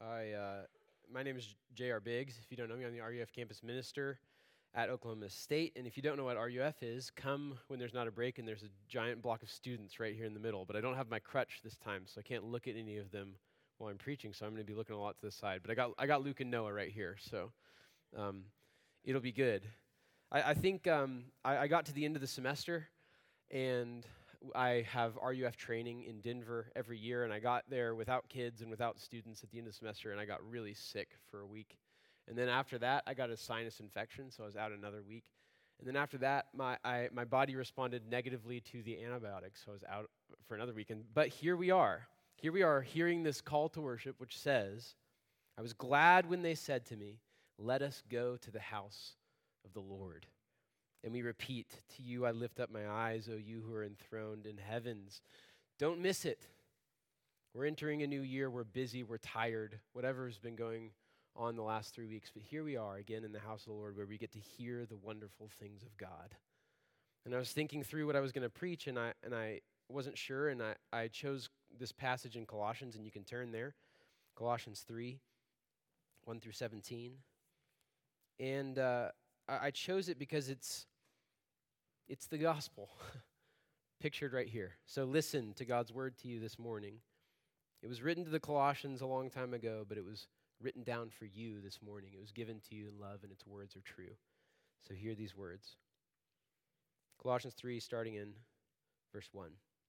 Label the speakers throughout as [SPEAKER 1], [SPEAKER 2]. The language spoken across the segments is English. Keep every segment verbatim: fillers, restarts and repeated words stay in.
[SPEAKER 1] I, uh, my name is J R. Biggs. If you don't know me, I'm the R U F campus minister at Oklahoma State. And if you don't know what R U F is, come when there's not a break and there's a giant block of students right here in the middle. But I don't have my crutch this time, so I can't look at any of them while I'm preaching, so I'm going to be looking a lot to the side. But I got I got Luke and Noah right here, so um, it'll be good. I, I think um, I, I got to the end of the semester, and I have R U F training in Denver every year, and I got there without kids and without students at the end of the semester, and I got really sick for a week. And then after that, I got a sinus infection, so I was out another week. And then after that, my I, my body responded negatively to the antibiotics, so I was out for another week. And, but here we are. Here we are hearing this call to worship, which says, I was glad when they said to me, let us go to the house of the Lord. And we repeat, to you I lift up my eyes, O you who are enthroned in heavens. Don't miss it. We're entering a new year. We're busy. We're tired. Whatever has been going on the last three weeks. But here we are again in the house of the Lord where we get to hear the wonderful things of God. And I was thinking through what I was going to preach, and I and I wasn't sure, and I, I chose this passage in Colossians, and you can turn there. Colossians three, one through seventeen. And uh, I, I chose it because it's It's the gospel, pictured right here. So listen to God's word to you this morning. It was written to the Colossians a long time ago, but it was written down for you this morning. It was given to you in love, and its words are true. So hear these words. Colossians three, starting in verse one.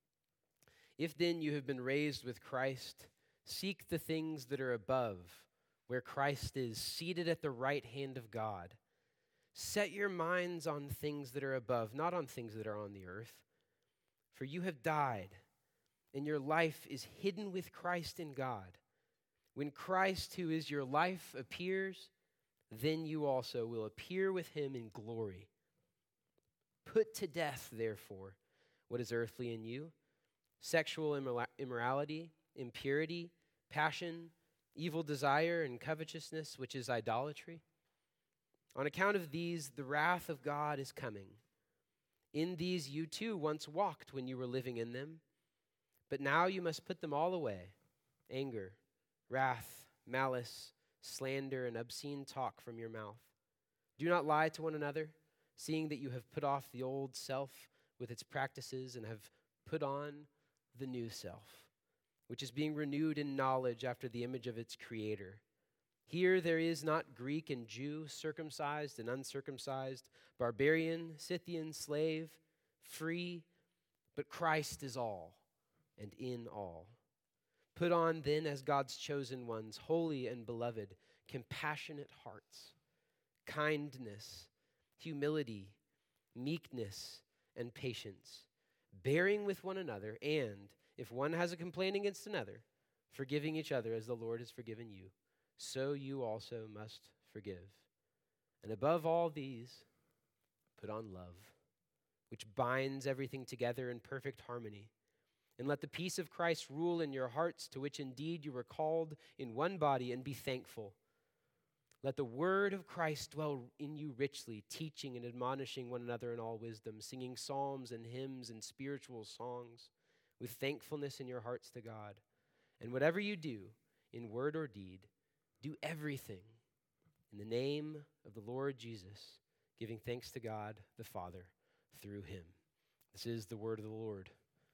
[SPEAKER 1] If then you have been raised with Christ, seek the things that are above, where Christ is, seated at the right hand of God. Set your minds on things that are above, not on things that are on the earth. For you have died, and your life is hidden with Christ in God. When Christ, who is your life, appears, then you also will appear with him in glory. Put to death, therefore, what is earthly in you, sexual immorality, impurity, passion, evil desire, and covetousness, which is idolatry. On account of these, the wrath of God is coming. In these you too once walked when you were living in them, but now you must put them all away: anger, wrath, malice, slander, and obscene talk from your mouth. Do not lie to one another, seeing that you have put off the old self with its practices and have put on the new self, which is being renewed in knowledge after the image of its creator. Here there is not Greek and Jew, circumcised and uncircumcised, barbarian, Scythian, slave, free, but Christ is all and in all. Put on then as God's chosen ones, holy and beloved, compassionate hearts, kindness, humility, meekness, and patience, bearing with one another, and if one has a complaint against another, forgiving each other as the Lord has forgiven you. So you also must forgive. And above all these, put on love, which binds everything together in perfect harmony. And let the peace of Christ rule in your hearts, to which indeed you were called in one body, and be thankful. Let the word of Christ dwell in you richly, teaching and admonishing one another in all wisdom, singing psalms and hymns and spiritual songs with thankfulness in your hearts to God. And whatever you do, in word or deed, do everything in the name of the Lord Jesus, giving thanks to God the Father through him. This is the word of the Lord.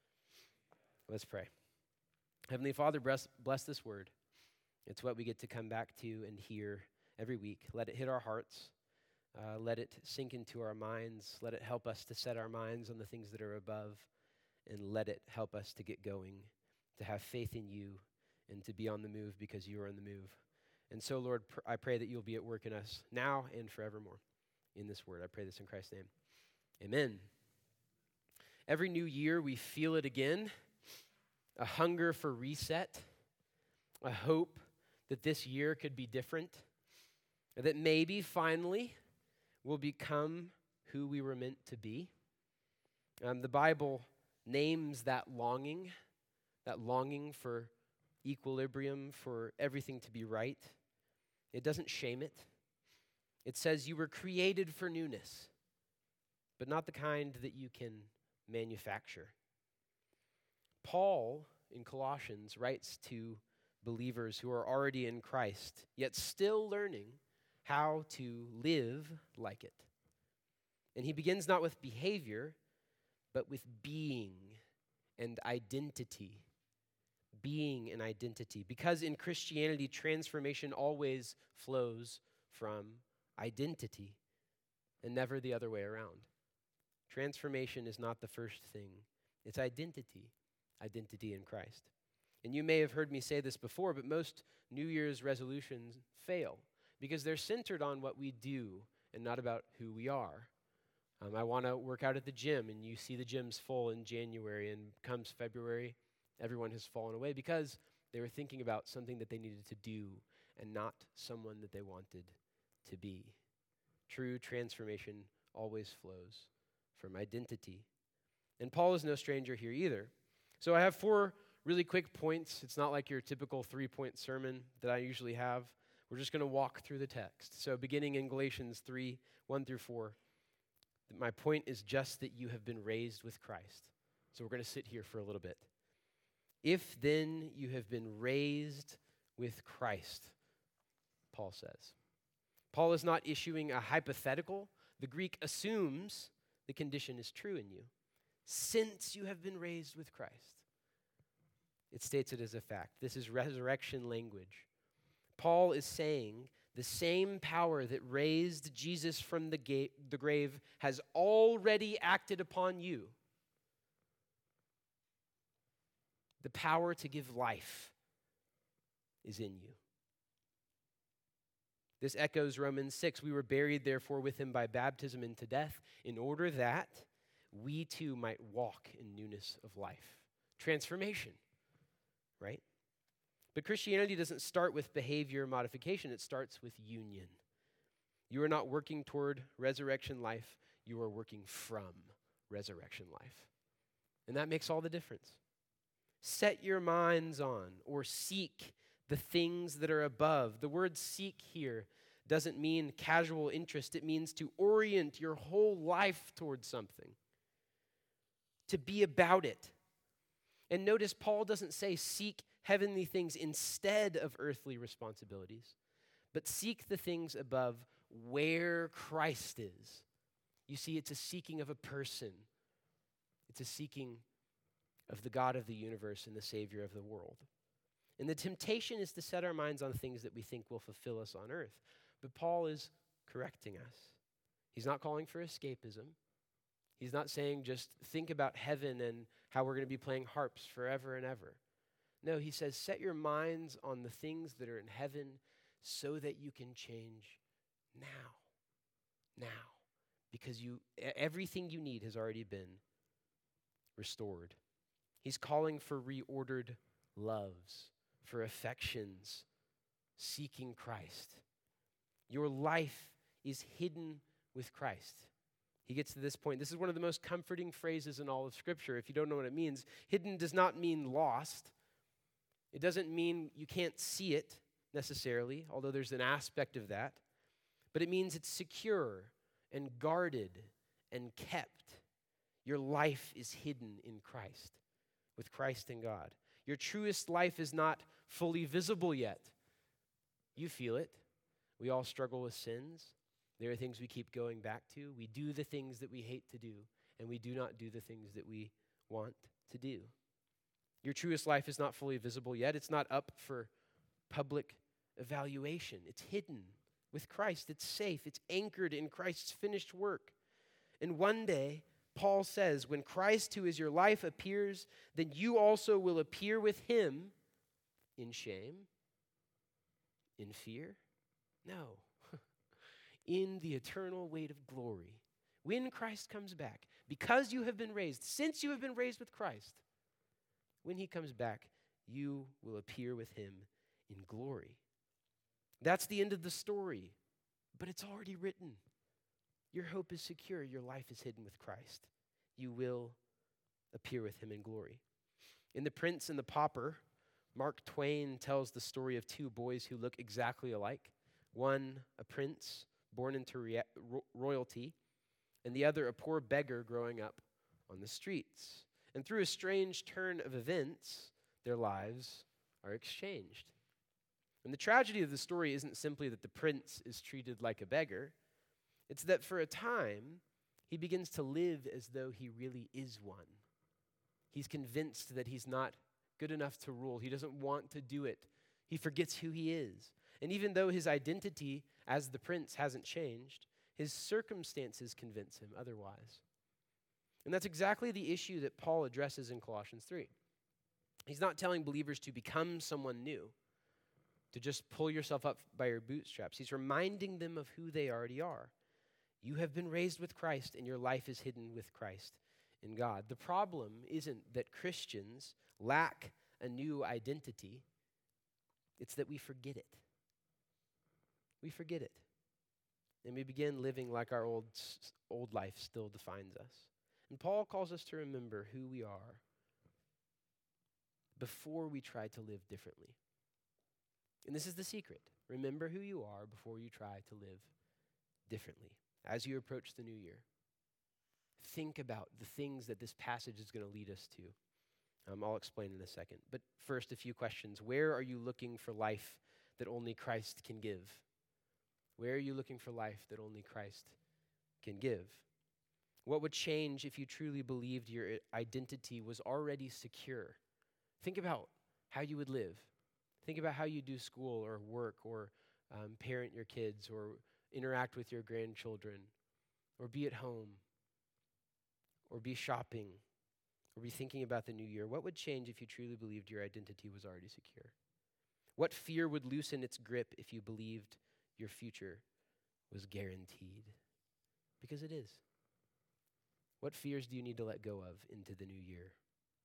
[SPEAKER 1] Let's pray. Heavenly Father, bless, bless this word. It's what we get to come back to and hear every week. Let it hit our hearts. Uh, let it sink into our minds. Let it help us to set our minds on the things that are above. And let it help us to get going, to have faith in you, and to be on the move because you are on the move. And so, Lord, pr- I pray that you'll be at work in us now and forevermore in this word. I pray this in Christ's name. Amen. Every new year, we feel it again, a hunger for reset, a hope that this year could be different, that maybe finally we'll become who we were meant to be. Um, the Bible names that longing, that longing for equilibrium, for everything to be right. It doesn't shame it. It says you were created for newness, but not the kind that you can manufacture. Paul, in Colossians, writes to believers who are already in Christ, yet still learning how to live like it. And he begins not with behavior, but with being and identity. Being and identity. Because in Christianity, transformation always flows from identity and never the other way around. Transformation is not the first thing. It's identity. Identity in Christ. And you may have heard me say this before, but most New Year's resolutions fail because they're centered on what we do and not about who we are. Um, I want to work out at the gym, and you see the gyms full in January, and comes February, everyone has fallen away because they were thinking about something that they needed to do and not someone that they wanted to be. True transformation always flows from identity. And Paul is no stranger here either. So I have four really quick points. It's not like your typical three-point sermon that I usually have. We're just going to walk through the text. So beginning in Galatians three, one through four, my point is just that you have been raised with Christ. So we're going to sit here for a little bit. If then you have been raised with Christ, Paul says. Paul is not issuing a hypothetical. The Greek assumes the condition is true in you. Since you have been raised with Christ. It states it as a fact. This is resurrection language. Paul is saying the same power that raised Jesus from the, ga- the grave has already acted upon you. The power to give life is in you. This echoes Romans six. We were buried, therefore, with him by baptism into death, in order that we too might walk in newness of life. Transformation, right? But Christianity doesn't start with behavior modification. It starts with union. You are not working toward resurrection life. You are working from resurrection life. And that makes all the difference. Set your minds on or seek the things that are above. The word seek here doesn't mean casual interest. It means to orient your whole life towards something. To be about it. And notice Paul doesn't say seek heavenly things instead of earthly responsibilities, but seek the things above where Christ is. You see, it's a seeking of a person. It's a seeking of the God of the universe and the Savior of the world. And the temptation is to set our minds on things that we think will fulfill us on earth. But Paul is correcting us. He's not calling for escapism. He's not saying just think about heaven and how we're going to be playing harps forever and ever. No, he says set your minds on the things that are in heaven so that you can change now. Now. Because you everything you need has already been restored. He's calling for reordered loves, for affections, seeking Christ. Your life is hidden with Christ. He gets to this point. This is one of the most comforting phrases in all of Scripture. If you don't know what it means, hidden does not mean lost. It doesn't mean you can't see it necessarily, although there's an aspect of that. But it means it's secure and guarded and kept. Your life is hidden in Christ, with Christ and God. Your truest life is not fully visible yet. You feel it. We all struggle with sins. There are things we keep going back to. We do the things that we hate to do, and we do not do the things that we want to do. Your truest life is not fully visible yet. It's not up for public evaluation. It's hidden with Christ. It's safe. It's anchored in Christ's finished work. And one day, Paul says, when Christ, who is your life, appears, then you also will appear with him in shame, in fear? No. In the eternal weight of glory. When Christ comes back, because you have been raised, since you have been raised with Christ, when he comes back, you will appear with him in glory. That's the end of the story, but it's already written. Your hope is secure. Your life is hidden with Christ. You will appear with him in glory. In The Prince and the Pauper, Mark Twain tells the story of two boys who look exactly alike. One, a prince born into rea- ro- royalty, and the other, a poor beggar growing up on the streets. And through a strange turn of events, their lives are exchanged. And the tragedy of the story isn't simply that the prince is treated like a beggar. It's that for a time, he begins to live as though he really is one. He's convinced that he's not good enough to rule. He doesn't want to do it. He forgets who he is. And even though his identity as the prince hasn't changed, his circumstances convince him otherwise. And that's exactly the issue that Paul addresses in Colossians three. He's not telling believers to become someone new, to just pull yourself up by your bootstraps. He's reminding them of who they already are. You have been raised with Christ, and your life is hidden with Christ in God. The problem isn't that Christians lack a new identity. It's that we forget it. We forget it. And we begin living like our old, old life still defines us. And Paul calls us to remember who we are before we try to live differently. And this is the secret. Remember who you are before you try to live differently. As you approach the new year, think about the things that this passage is going to lead us to. Um, I'll explain in a second. But first, a few questions. Where are you looking for life that only Christ can give? Where are you looking for life that only Christ can give? What would change if you truly believed your identity was already secure? Think about how you would live. Think about how you do school or work or um, parent your kids or interact with your grandchildren or be at home or be shopping or be thinking about the new year. What would change if you truly believed your identity was already secure? What fear would loosen its grip if you believed your future was guaranteed? Because it is. What fears do you need to let go of into the new year?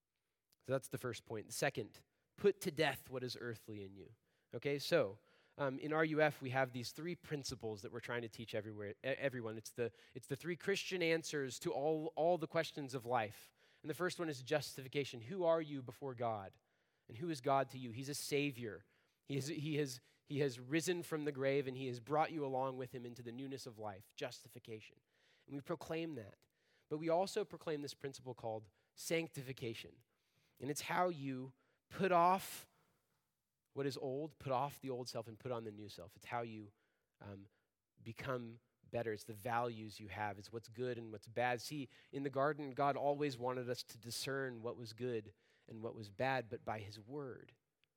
[SPEAKER 1] So that's the first point. The second, put to death what is earthly in you. Okay, so um, in R U F, we have these three principles that we're trying to teach everywhere, everyone. It's the, it's the three Christian answers to all, all the questions of life. And the first one is justification. Who are you before God? And who is God to you? He's a savior. He has, he has, he has risen from the grave, and he has brought you along with him into the newness of life, justification. And we proclaim that. But we also proclaim this principle called sanctification. And it's how you put off what is old, put off the old self, and put on the new self. It's how you um, become better. It's the values you have. It's what's good and what's bad. See, in the garden, God always wanted us to discern what was good and what was bad, but by his word.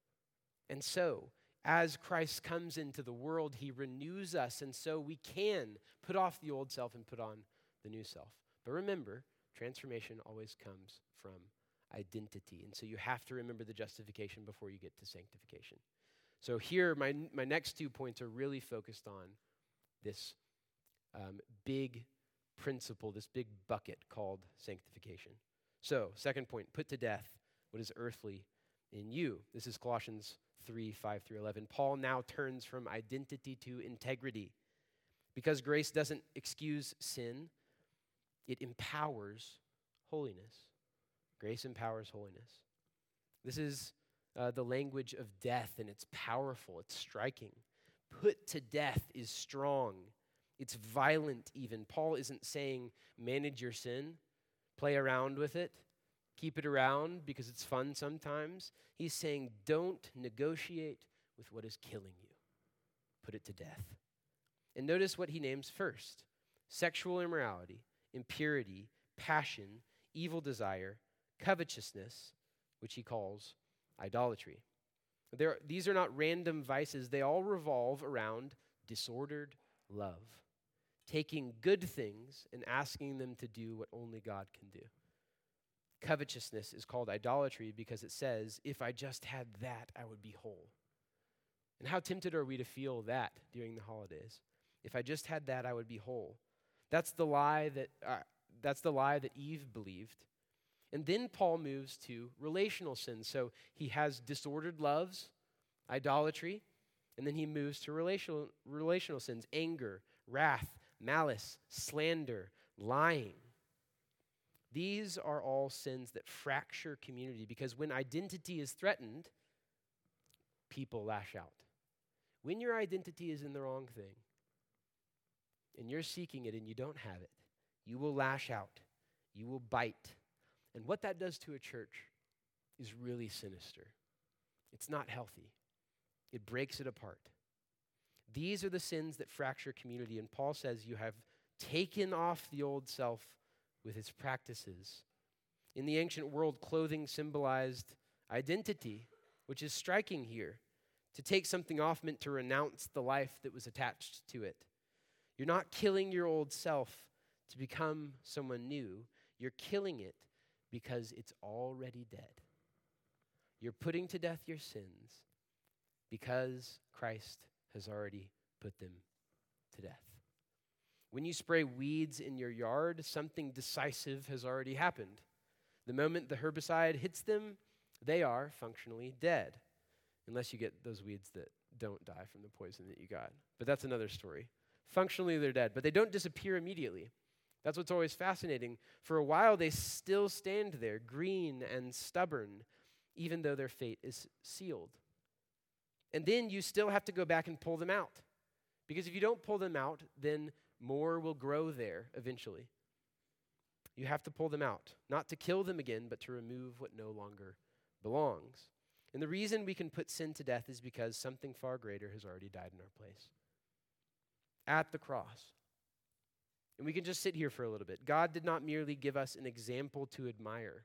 [SPEAKER 1] And so, as Christ comes into the world, he renews us, and so we can put off the old self and put on the new self. But remember, transformation always comes from identity. And so you have to remember the justification before you get to sanctification. So here, my, my next two points are really focused on this um, big principle, this big bucket called sanctification. So, second point, put to death what is earthly in you. This is Colossians three, five through eleven. Paul now turns from identity to integrity. Because grace doesn't excuse sin, it empowers holiness. Grace empowers holiness. This is uh, the language of death, and it's powerful. It's striking. Put to death is strong. It's violent even. Paul isn't saying manage your sin, play around with it, keep it around because it's fun sometimes. He's saying don't negotiate with what is killing you. Put it to death. And notice what he names first: sexual immorality, impurity, passion, evil desire, covetousness, which he calls idolatry. There, these are not random vices. They all revolve around disordered love, taking good things and asking them to do what only God can do. Covetousness is called idolatry because it says, if I just had that, I would be whole. And how tempted are we to feel that during the holidays? If I just had that, I would be whole. That's the lie that uh, that's the lie that Eve believed. And then Paul moves to relational sins. So he has disordered loves, idolatry, and then he moves to relational relational sins: anger, wrath, malice, slander, lying. These are all sins that fracture community because when identity is threatened, people lash out. When your identity is in the wrong thing and you're seeking it and you don't have it, you will lash out. You will bite. And what that does to a church is really sinister. It's not healthy. It breaks it apart. These are the sins that fracture community, and Paul says you have taken off the old self with its practices. In the ancient world, clothing symbolized identity, which is striking here. To take something off meant to renounce the life that was attached to it. You're not killing your old self to become someone new. You're killing it because it's already dead. You're putting to death your sins because Christ has already put them to death. When you spray weeds in your yard, something decisive has already happened. The moment the herbicide hits them, they are functionally dead, unless you get those weeds that don't die from the poison that you got. But that's another story. Functionally, they're dead, but they don't disappear immediately. That's what's always fascinating. For a while, they still stand there, green and stubborn, even though their fate is sealed. And then you still have to go back and pull them out. Because if you don't pull them out, then more will grow there eventually. You have to pull them out, not to kill them again, but to remove what no longer belongs. And the reason we can put sin to death is because something far greater has already died in our place. At the cross. And we can just sit here for a little bit. God did not merely give us an example to admire.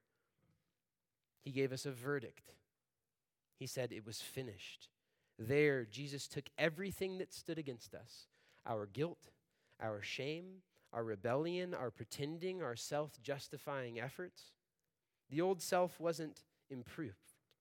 [SPEAKER 1] He gave us a verdict. He said it was finished. There, Jesus took everything that stood against us, our guilt, our shame, our rebellion, our pretending, our self-justifying efforts. The old self wasn't improved.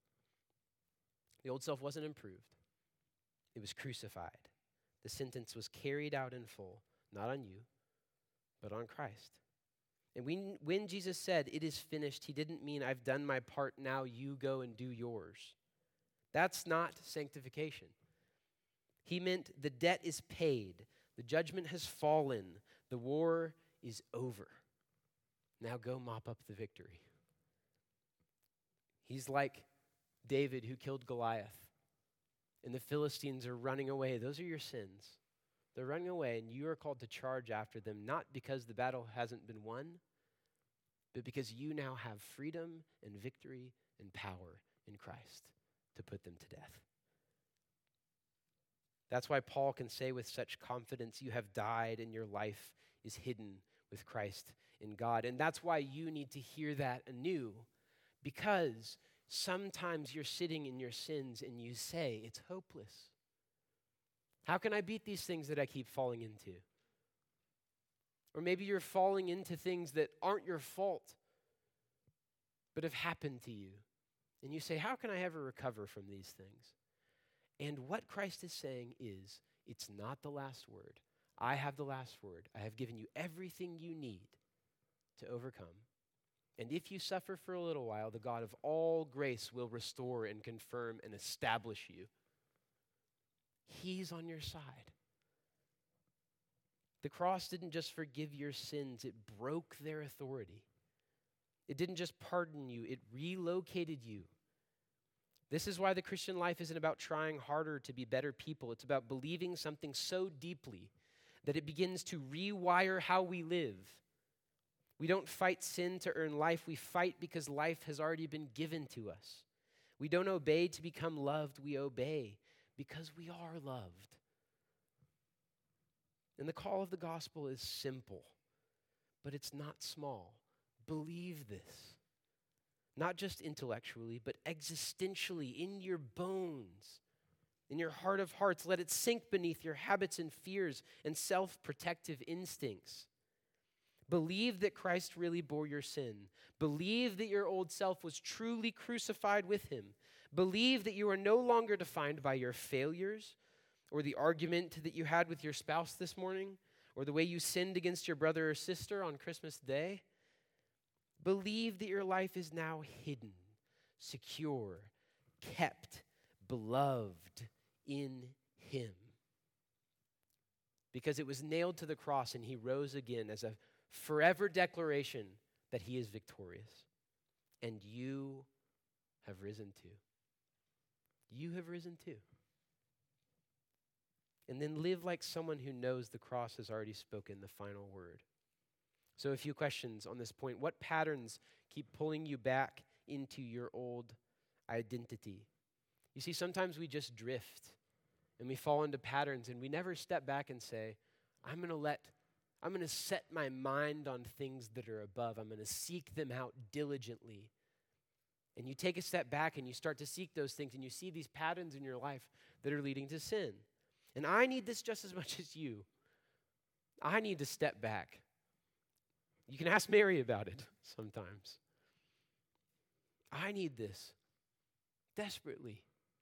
[SPEAKER 1] The old self wasn't improved. It was crucified. The sentence was carried out in full, not on you, but on Christ. And when, when Jesus said, it is finished, he didn't mean I've done my part, now you go and do yours. That's not sanctification. He meant the debt is paid. The judgment has fallen. The war is over. Now go mop up the victory. He's like David who killed Goliath. And the Philistines are running away. Those are your sins. They're running away, and you are called to charge after them, not because the battle hasn't been won, but because you now have freedom and victory and power in Christ to put them to death. That's why Paul can say with such confidence, you have died and your life is hidden with Christ in God. And that's why you need to hear that anew, because sometimes you're sitting in your sins and you say, it's hopeless. How can I beat these things that I keep falling into? Or maybe you're falling into things that aren't your fault, but have happened to you. And you say, how can I ever recover from these things? And what Christ is saying is, it's not the last word. I have the last word. I have given you everything you need to overcome. And if you suffer for a little while, the God of all grace will restore and confirm and establish you. He's on your side. The cross didn't just forgive your sins, it broke their authority. It didn't just pardon you, it relocated you. This is why the Christian life isn't about trying harder to be better people. It's about believing something so deeply that it begins to rewire how we live. We don't fight sin to earn life. We fight because life has already been given to us. We don't obey to become loved. We obey because we are loved. And the call of the gospel is simple, but it's not small. Believe this. Not just intellectually, but existentially, in your bones, in your heart of hearts. Let it sink beneath your habits and fears and self-protective instincts. Believe that Christ really bore your sin. Believe that your old self was truly crucified with him. Believe that you are no longer defined by your failures or the argument that you had with your spouse this morning or the way you sinned against your brother or sister on Christmas Day. Believe that your life is now hidden, secure, kept, beloved in him. Because it was nailed to the cross and he rose again as a forever declaration that he is victorious. And you have risen too. You have risen too. And then live like someone who knows the cross has already spoken the final word. So a few questions on this point. What patterns keep pulling you back into your old identity? You see, sometimes we just drift and we fall into patterns and we never step back and say, I'm going to let, I'm going to set my mind on things that are above. I'm going to seek them out diligently. And you take a step back and you start to seek those things and you see these patterns in your life that are leading to sin. And I need this just as much as you. I need to step back. You can ask Mary about it sometimes. I need this desperately.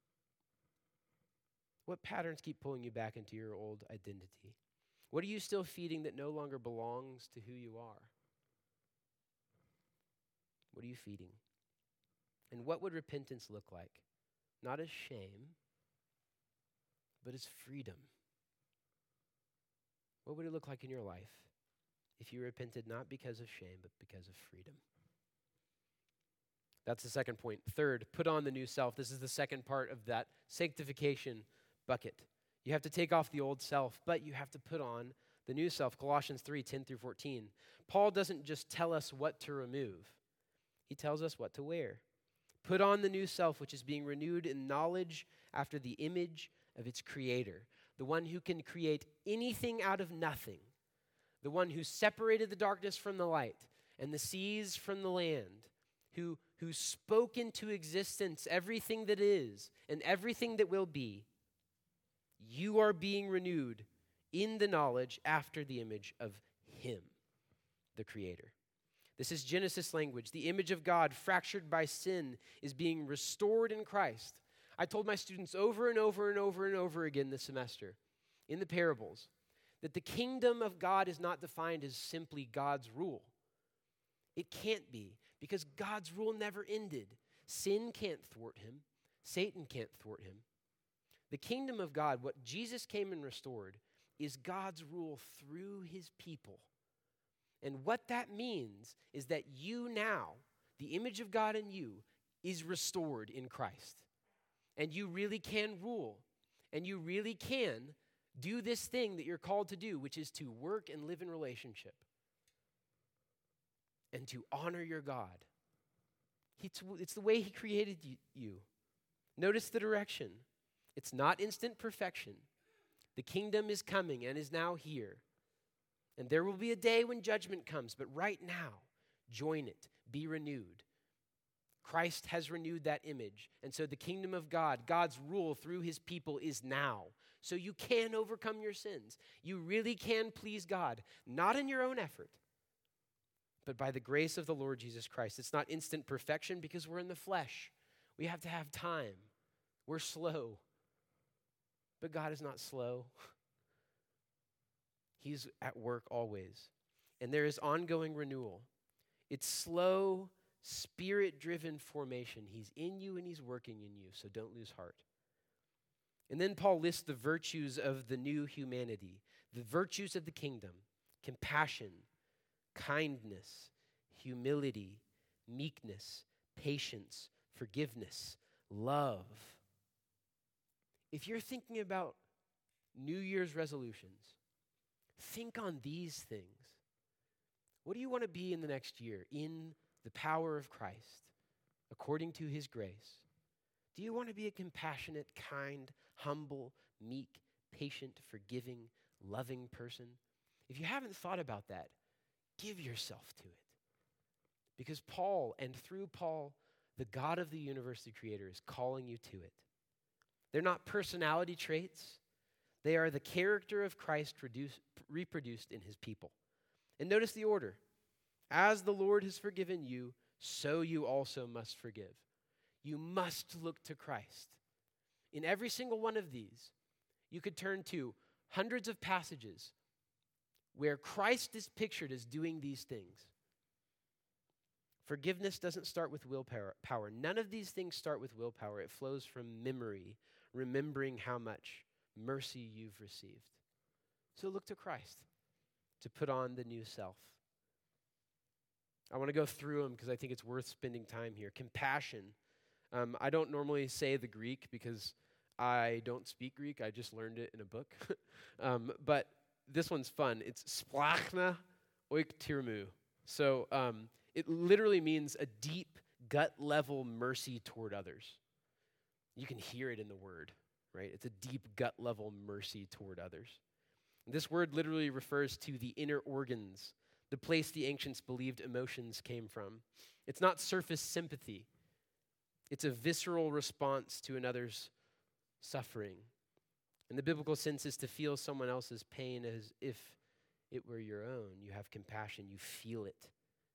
[SPEAKER 1] What patterns keep pulling you back into your old identity? What are you still feeding that no longer belongs to who you are? What are you feeding? And what would repentance look like? Not as shame, but as freedom. What would it look like in your life if you repented not because of shame, but because of freedom? That's the second point. Third, put on the new self. This is the second part of that sanctification bucket. You have to take off the old self, but you have to put on the new self. Colossians three, ten through fourteen. Paul doesn't just tell us what to remove. He tells us what to wear. Put on the new self, which is being renewed in knowledge after the image of its creator, the one who can create anything out of nothing, the one who separated the darkness from the light and the seas from the land, who, who spoke into existence everything that is and everything that will be. You are being renewed in the knowledge after the image of him, the creator. This is Genesis language. The image of God, fractured by sin, is being restored in Christ. I told my students over and over and over and over again this semester in the parables that the kingdom of God is not defined as simply God's rule. It can't be, because God's rule never ended. Sin can't thwart him. Satan can't thwart him. The kingdom of God, what Jesus came and restored, is God's rule through his people. And what that means is that you now, the image of God in you, is restored in Christ. And you really can rule. And you really can do this thing that you're called to do, which is to work and live in relationship. And to honor your God. It's, it's the way he created you. Notice the direction. It's not instant perfection. The kingdom is coming and is now here. And there will be a day when judgment comes, but right now, join it, be renewed. Christ has renewed that image, and so the kingdom of God, God's rule through his people is now. So you can overcome your sins. You really can please God, not in your own effort, but by the grace of the Lord Jesus Christ. It's not instant perfection because we're in the flesh. We have to have time. We're slow. But God is not slow. He's at work always. And there is ongoing renewal. It's slow, spirit-driven formation. He's in you and he's working in you, so don't lose heart. And then Paul lists the virtues of the new humanity, the virtues of the kingdom: compassion, kindness, humility, meekness, patience, forgiveness, love. If you're thinking about New Year's resolutions, think on these things. What do you want to be in the next year in the power of Christ, according to his grace? Do you want to be a compassionate, kind, humble, meek, patient, forgiving, loving person? If you haven't thought about that, give yourself to it. Because Paul, and through Paul, the God of the universe, the creator, is calling you to it. They're not personality traits. They are the character of Christ reduced, reproduced in his people. And notice the order. As the Lord has forgiven you, so you also must forgive. You must look to Christ. In every single one of these, you could turn to hundreds of passages where Christ is pictured as doing these things. Forgiveness doesn't start with willpower. Power. None of these things start with willpower. It flows from memory, remembering how much mercy you've received. So look to Christ to put on the new self. I want to go through them because I think it's worth spending time here. Compassion. Um, I don't normally say the Greek because I don't speak Greek. I just learned it in a book. um, but this one's fun. It's splachna oiktirmu. So um, it literally means a deep gut-level mercy toward others. You can hear it in the word, right? It's a deep gut level mercy toward others. This word literally refers to the inner organs, the place the ancients believed emotions came from. It's not surface sympathy. It's a visceral response to another's suffering. And the biblical sense is to feel someone else's pain as if it were your own. You have compassion. You feel it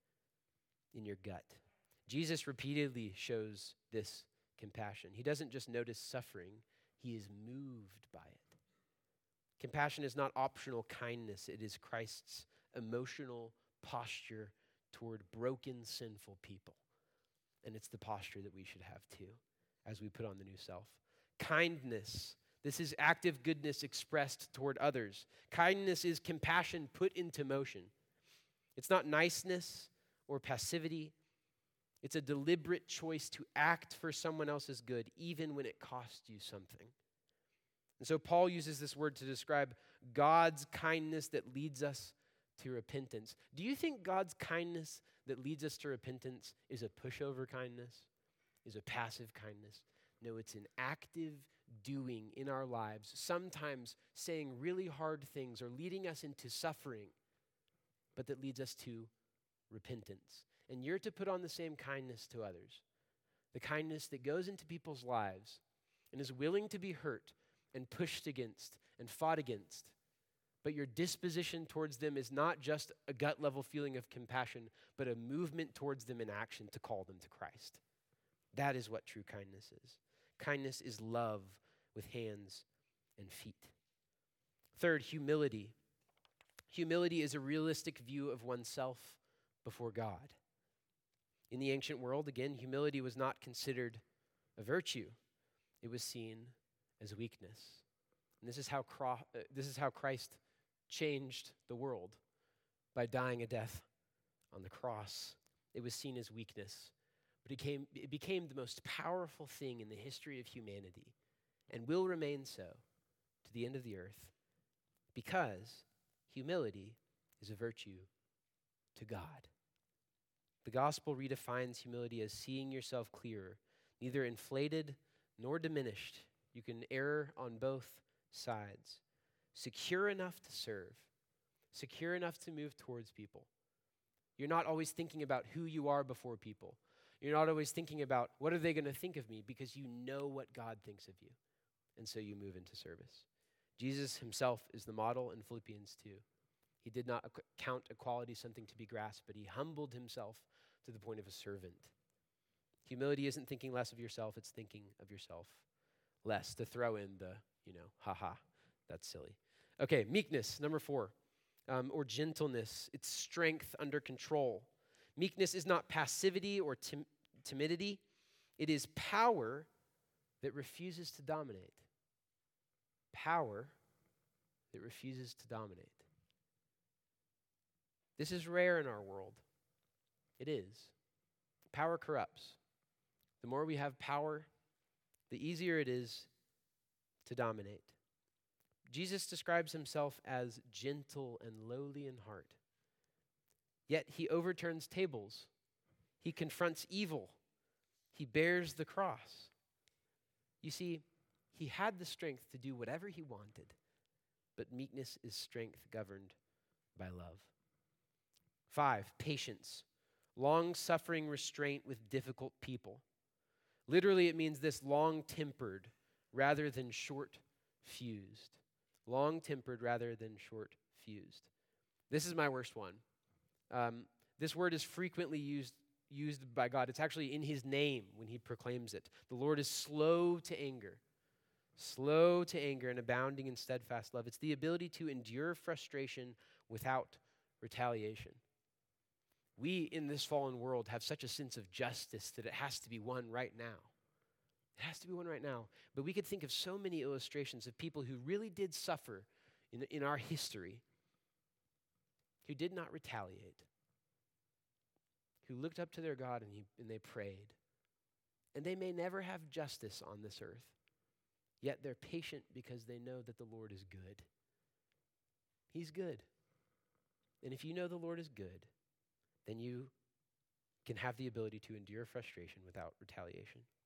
[SPEAKER 1] in your gut. Jesus repeatedly shows this compassion. He doesn't just notice suffering. He is moved by it. Compassion is not optional kindness. It is Christ's emotional posture toward broken, sinful people. And it's the posture that we should have too as we put on the new self. Kindness. This is active goodness expressed toward others. Kindness is compassion put into motion. It's not niceness or passivity. It's a deliberate choice to act for someone else's good, even when it costs you something. And so Paul uses this word to describe God's kindness that leads us to repentance. Do you think God's kindness that leads us to repentance is a pushover kindness, is a passive kindness? No, it's an active doing in our lives, sometimes saying really hard things or leading us into suffering, but that leads us to repentance. And you're to put on the same kindness to others, the kindness that goes into people's lives and is willing to be hurt and pushed against and fought against. But your disposition towards them is not just a gut level feeling of compassion, but a movement towards them in action to call them to Christ. That is what true kindness is. Kindness is love with hands and feet. Third, humility. Humility is a realistic view of oneself before God. In the ancient world, again, humility was not considered a virtue. It was seen as weakness. And this is how cro- uh, this is how Christ changed the world by dying a death on the cross. It was seen as weakness, but it became, it became the most powerful thing in the history of humanity and will remain so to the end of the earth because humility is a virtue to God. The gospel redefines humility as seeing yourself clearer, neither inflated nor diminished. You can err on both sides. Secure enough to serve, secure enough to move towards people. You're not always thinking about who you are before people. You're not always thinking about what are they going to think of me because you know what God thinks of you. And so you move into service. Jesus himself is the model in Philippians two. He did not ac- count equality something to be grasped, but he humbled himself to the point of a servant. Humility isn't thinking less of yourself, it's thinking of yourself less. To throw in the, you know, haha, that's silly. Okay, meekness, number four, um, or gentleness. It's strength under control. Meekness is not passivity or tim- timidity. It is power that refuses to dominate. Power that refuses to dominate. This is rare in our world. It is. Power corrupts. The more we have power, the easier it is to dominate. Jesus describes himself as gentle and lowly in heart. Yet he overturns tables. He confronts evil. He bears the cross. You see, he had the strength to do whatever he wanted, but meekness is strength governed by love. Five, patience. Long-suffering restraint with difficult people. Literally, it means this long-tempered rather than short-fused. Long-tempered rather than short-fused. This is my worst one. Um, this word is frequently used, used by God. It's actually in his name when he proclaims it. The Lord is slow to anger. Slow to anger and abounding in steadfast love. It's the ability to endure frustration without retaliation. We in this fallen world have such a sense of justice that it has to be won right now. It has to be won right now. But we could think of so many illustrations of people who really did suffer in, in our history, who did not retaliate, who looked up to their God and, he, and they prayed. And they may never have justice on this earth, yet they're patient because they know that the Lord is good. He's good. And if you know the Lord is good, then you can have the ability to endure frustration without retaliation.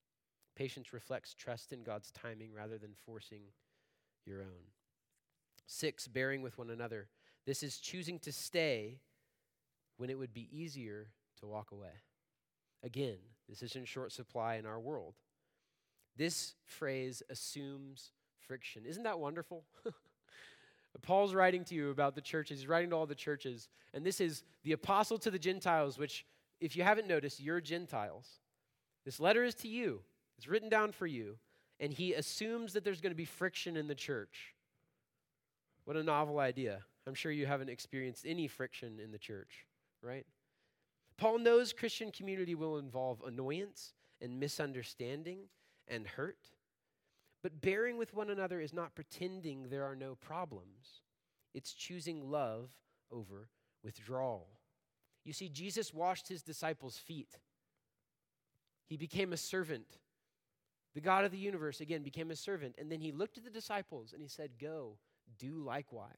[SPEAKER 1] Patience reflects trust in God's timing rather than forcing your own. Six, bearing with one another. This is choosing to stay when it would be easier to walk away. Again, this is in short supply in our world. This phrase assumes friction. Isn't that wonderful? Paul's writing to you about the churches. He's writing to all the churches. And this is the apostle to the Gentiles, which, if you haven't noticed, you're Gentiles. This letter is to you. It's written down for you. And he assumes that there's going to be friction in the church. What a novel idea. I'm sure you haven't experienced any friction in the church, right? Paul knows Christian community will involve annoyance and misunderstanding and hurt. But bearing with one another is not pretending there are no problems. It's choosing love over withdrawal. You see, Jesus washed his disciples' feet. He became a servant. The God of the universe, again, became a servant. And then he looked at the disciples and he said, go, do likewise.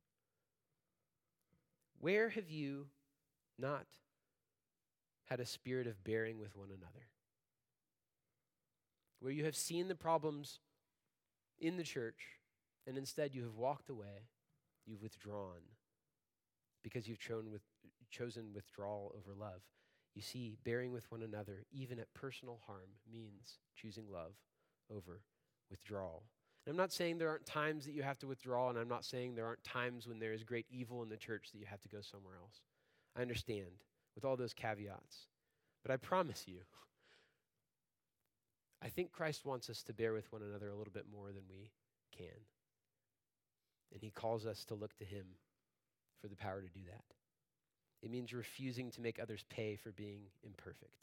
[SPEAKER 1] Where have you not had a spirit of bearing with one another? Where you have seen the problems in the church, and instead you have walked away, you've withdrawn, because you've chosen, with, chosen withdrawal over love. You see, bearing with one another, even at personal harm, means choosing love over withdrawal. And I'm not saying there aren't times that you have to withdraw, and I'm not saying there aren't times when there is great evil in the church that you have to go somewhere else. I understand, with all those caveats. But I promise you, I think Christ wants us to bear with one another a little bit more than we can. And he calls us to look to him for the power to do that. It means refusing to make others pay for being imperfect.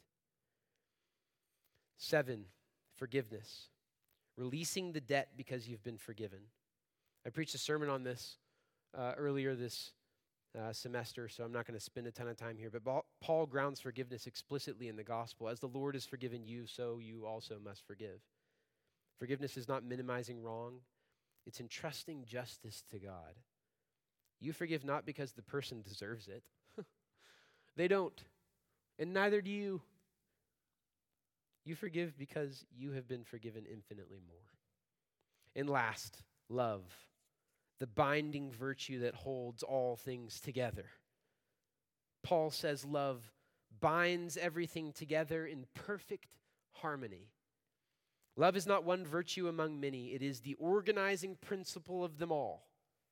[SPEAKER 1] Seven, forgiveness. Releasing the debt because you've been forgiven. I preached a sermon on this uh, earlier this uh, semester, so I'm not going to spend a ton of time here. But Paul grounds forgiveness explicitly in the gospel. As the Lord has forgiven you, so you also must forgive. Forgiveness is not minimizing wrong. It's entrusting justice to God. You forgive not because the person deserves it. They don't, and neither do you. You forgive because you have been forgiven infinitely more. And last, love, the binding virtue that holds all things together. Paul says love binds everything together in perfect harmony. Love is not one virtue among many. It is the organizing principle of them all.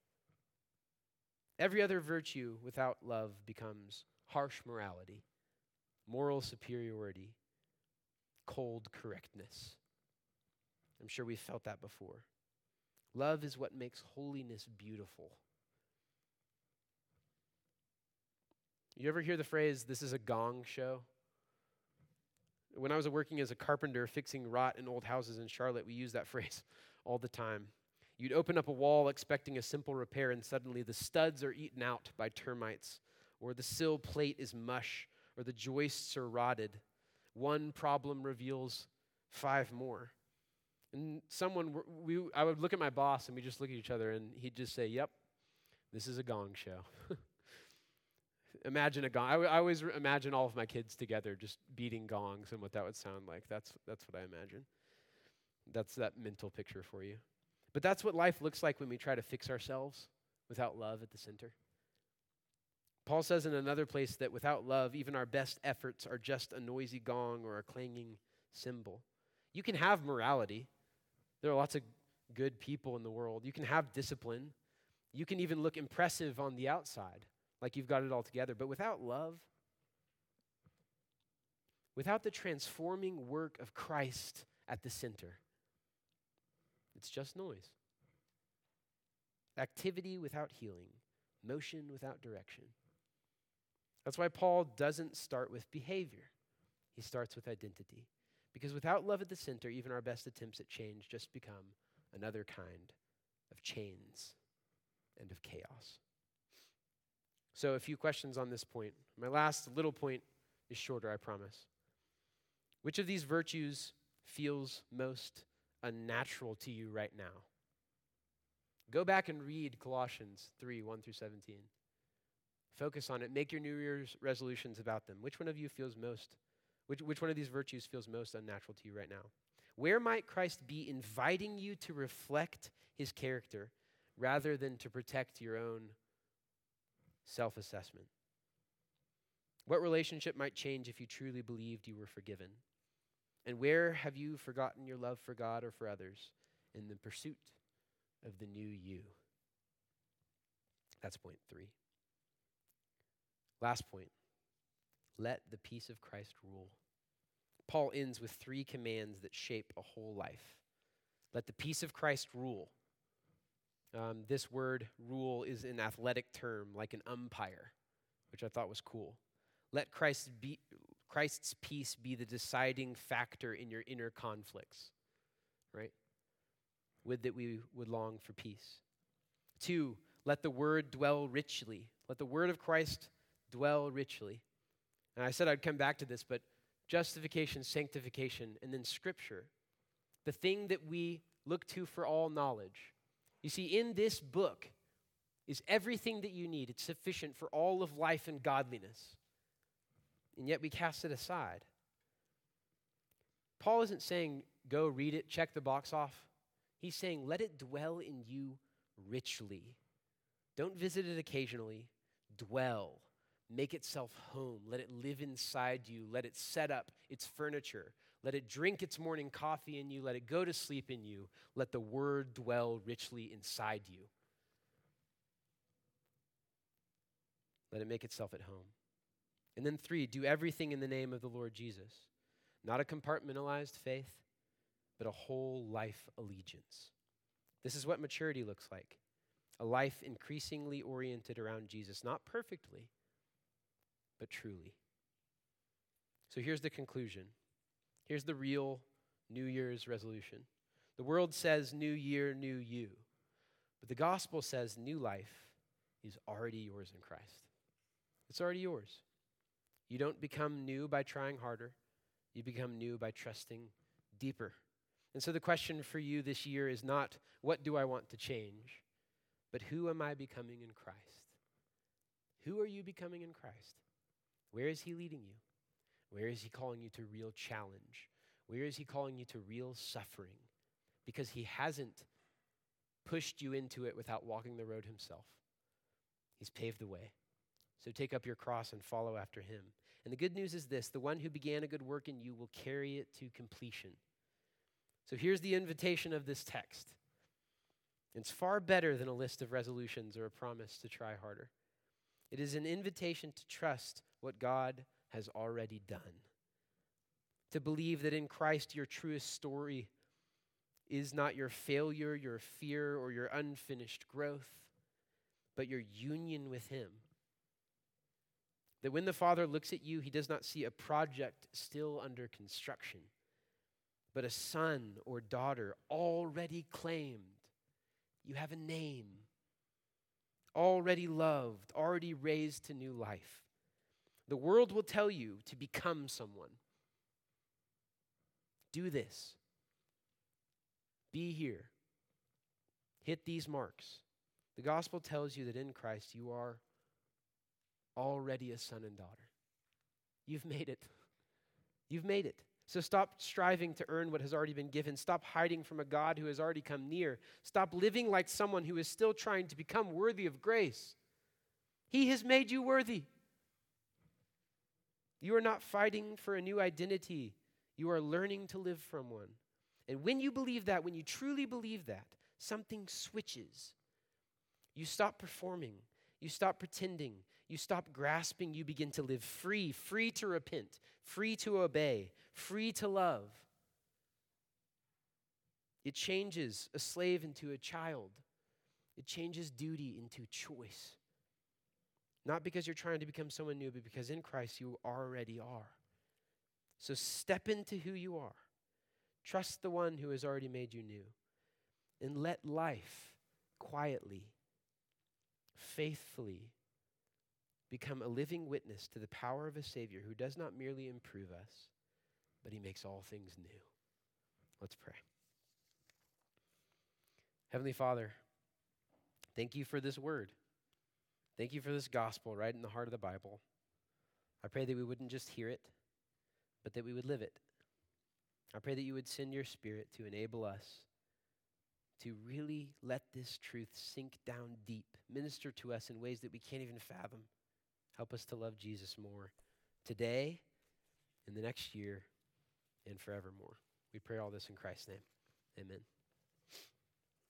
[SPEAKER 1] Every other virtue without love becomes harsh morality, moral superiority, cold correctness. I'm sure we've felt that before. Love is what makes holiness beautiful. You ever hear the phrase, this is a gong show? When I was working as a carpenter fixing rot in old houses in Charlotte, we used that phrase all the time. You'd open up a wall expecting a simple repair, and suddenly the studs are eaten out by termites, or the sill plate is mush, or the joists are rotted. One problem reveals five more. And someone, we, I would look at my boss, and we just look at each other, and he'd just say, yep, this is a gong show. Imagine a gong. I, w- I always re- imagine all of my kids together just beating gongs and what that would sound like. That's, that's what I imagine. That's that mental picture for you. But that's what life looks like when we try to fix ourselves without love at the center. Paul says in another place that without love, even our best efforts are just a noisy gong or a clanging cymbal. You can have morality. There are lots of good people in the world. You can have discipline. You can even look impressive on the outside, like you've got it all together. But without love, without the transforming work of Christ at the center, it's just noise. Activity without healing, motion without direction. That's why Paul doesn't start with behavior. He starts with identity. Because without love at the center, even our best attempts at change just become another kind of chains and of chaos. So a few questions on this point. My last little point is shorter, I promise. Which of these virtues feels most unnatural to you right now? Go back and read Colossians three, one through seventeen. Focus on it. Make your New Year's resolutions about them. Which one of you feels most, which, which one of these virtues feels most unnatural to you right now? Where might Christ be inviting you to reflect his character rather than to protect your own self-assessment? What relationship might change if you truly believed you were forgiven? And where have you forgotten your love for God or for others in the pursuit of the new you? That's point three. Last point. Let the peace of Christ rule. Paul ends with three commands that shape a whole life. Let the peace of Christ rule. Um, this word rule is an athletic term, like an umpire, which I thought was cool. Let Christ be, Christ's peace be the deciding factor in your inner conflicts, right? Would that we would long for peace. Two, let the word dwell richly. Let the word of Christ dwell richly. And I said I'd come back to this, but justification, sanctification, and then Scripture, the thing that we look to for all knowledge. You see, in this book is everything that you need. It's sufficient for all of life and godliness. And yet we cast it aside. Paul isn't saying, go read it, check the box off. He's saying, let it dwell in you richly. Don't visit it occasionally. Dwell. Make itself home. Let it live inside you. Let it set up its furniture. Let it drink its morning coffee in you. Let it go to sleep in you. Let the word dwell richly inside you. Let it make itself at home. And then three, do everything in the name of the Lord Jesus. Not a compartmentalized faith, but a whole life allegiance. This is what maturity looks like. A life increasingly oriented around Jesus, not perfectly, but truly. So here's the conclusion. Here's the real New Year's resolution. The world says new year, new you. But the gospel says new life is already yours in Christ. It's already yours. You don't become new by trying harder. You become new by trusting deeper. And so the question for you this year is not, what do I want to change? But who am I becoming in Christ? Who are you becoming in Christ? Where is he leading you? Where is he calling you to real challenge? Where is he calling you to real suffering? Because he hasn't pushed you into it without walking the road himself. He's paved the way. So take up your cross and follow after him. And the good news is this, the one who began a good work in you will carry it to completion. So here's the invitation of this text. It's far better than a list of resolutions or a promise to try harder. It is an invitation to trust what God has already done. To believe that in Christ your truest story is not your failure, your fear, or your unfinished growth, but your union with him. That when the Father looks at you, he does not see a project still under construction, but a son or daughter already claimed. You have a name, already loved, already raised to new life. The world will tell you to become someone. Do this. Be here. Hit these marks. The gospel tells you that in Christ you are already a son and daughter. You've made it. You've made it. So stop striving to earn what has already been given. Stop hiding from a God who has already come near. Stop living like someone who is still trying to become worthy of grace. He has made you worthy. You are not fighting for a new identity. You are learning to live from one. And when you believe that, when you truly believe that, something switches. You stop performing. You stop pretending. You stop grasping. You begin to live free, free to repent, free to obey, free to love. It changes a slave into a child. It changes duty into choice. Not because you're trying to become someone new, but because in Christ you already are. So step into who you are. Trust the one who has already made you new. And let life quietly, faithfully become a living witness to the power of a Savior who does not merely improve us, but he makes all things new. Let's pray. Heavenly Father, thank you for this word. Thank you for this gospel right in the heart of the Bible. I pray that we wouldn't just hear it, but that we would live it. I pray that you would send your Spirit to enable us to really let this truth sink down deep, minister to us in ways that we can't even fathom. Help us to love Jesus more today, in the next year, and forevermore. We pray all this in Christ's name. Amen.